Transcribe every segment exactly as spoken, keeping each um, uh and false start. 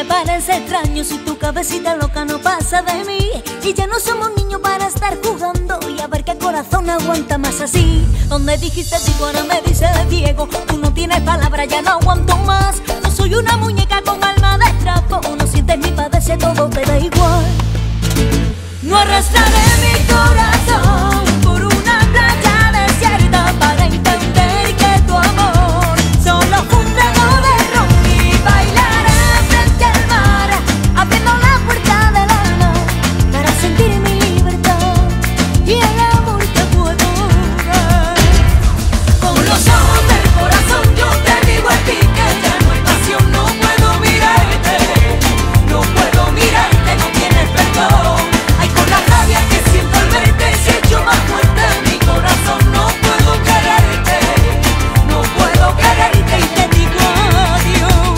me parece extraño si tu cabecita loca no pasa de mí. Y ya no somos niños para estar jugando y a ver qué corazón aguanta más así. Donde dijiste digo, ahora me dice Diego. Tú no tienes palabra, ya no aguanto más. No soy una muñeca con alma de trapo. No sientes ni padece, todo te da igual. No arrastraré mi corazón por una playa desierta para entender que tu amor solo fue un trago de ron. Y bailaré frente al mar, abriendo la puerta del alma para sentir mi libertad y el amor que puedo dar. Con los ojos del corazón yo te digo a ti que ya no hay pasión, no puedo mirarte, no puedo mirarte, no tienes perdón. Ay, con la rabia que siento al verte se ha hecho más fuerte mi corazón. No puedo quererte, no puedo quererte y te digo adiós.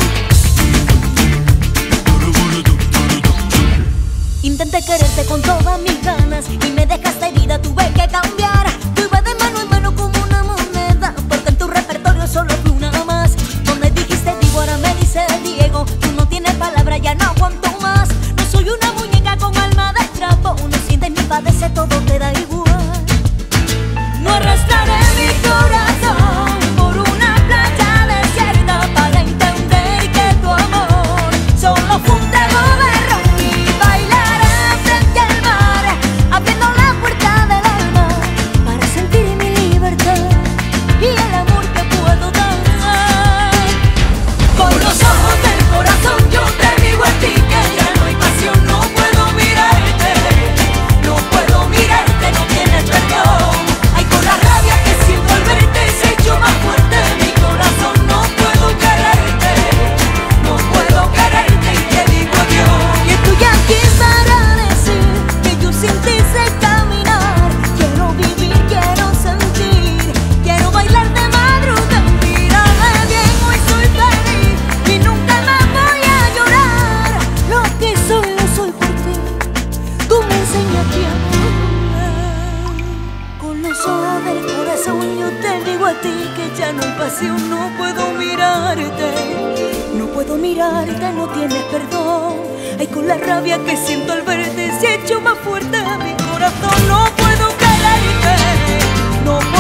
Intenté quererte con todas mis ganas y me dejaste herida, tuve que cambiar. Tú ibas de mano en mano como una moneda, porque en tu repertorio solo fui una más. Donde dijiste digo, ahora me dice Diego. Tú no tienes palabra, ya no aguanto más. No soy una muñeca con alma de trapo. No sientes ni padece, todo te da igual. No arrastraré mi corazón por una playa desierta para entender que tu amor solo fue un trago de ron. Y bailaré frente al mar, abriendo la puerta del alma para sentir mi libertad y el amor que puedo dar. Con los ojos del corazón yo te digo a ti que ya no hay pasión, no puedo mirarte, no puedo mirarte, no tienes perdón. Ay, con la rabia que siento al verte se ha hecho más fuerte mi corazón. No puedo quererte, no puedo quererte y te digo adiós. Y estoy aquí para decir que yo sin ti sé caminar. Quiero vivir, quiero sentir, quiero bailar de madrugada. Mírame bien, hoy soy feliz y nunca más voy a llorar. Lo que soy, lo soy por ti. Tú me enseñaste a amar. Con los ojos del corazón yo te digo a ti que ya no hay pasión, no puedo mirarte, no puedo mirarte, no tienes perdón. Ay, con la rabia que siento al verte se ha hecho más fuerte mi corazón. No puedo quererte, no